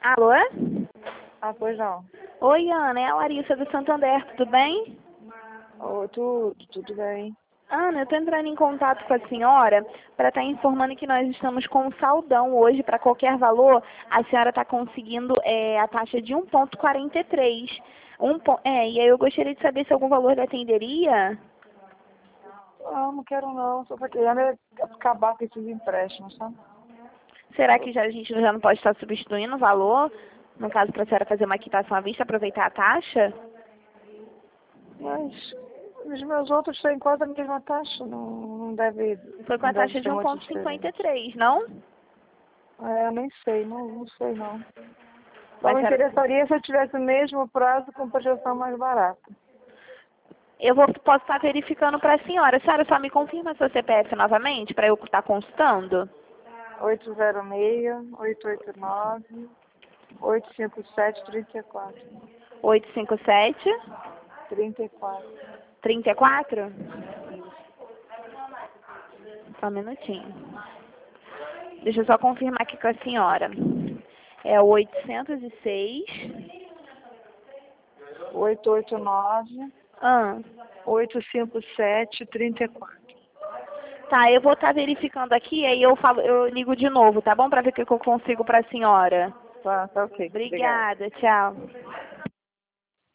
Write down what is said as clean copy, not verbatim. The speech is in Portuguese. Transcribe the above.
Alô? Ah, pois não. Oi, Ana, é a Larissa do Santander, tudo bem? Oi, tudo bem. Ana, eu estou entrando em contato com a senhora para estar informando que nós estamos com um saldão hoje para qualquer valor. A senhora está conseguindo a taxa de 1,43. E aí eu gostaria de saber se algum valor lhe atenderia. Não quero não. Só tô querendo acabar com esses empréstimos, sabe? Será que a gente já não pode estar substituindo o valor? No caso, para a senhora fazer uma quitação à vista, aproveitar a taxa? Mas os meus outros têm quase a mesma taxa. Não deve, Foi com não a deve taxa de ser muito diferente. 1,53, não? É, eu nem sei, não sei não. Só Mas me será... interessaria se eu tivesse o mesmo prazo com projeção mais barata. Posso estar verificando para a senhora. A senhora só me confirma seu CPF novamente, para eu estar consultando? 806-889-857-34. 857 34. 34? Só um minutinho. Deixa eu só confirmar aqui com a senhora. É 806. 889 Ah, 857-34. tá, eu vou estar verificando aqui, aí eu ligo de novo, tá bom? Para ver o que eu consigo para a senhora. Tá ok. Obrigada. Obrigada, tchau.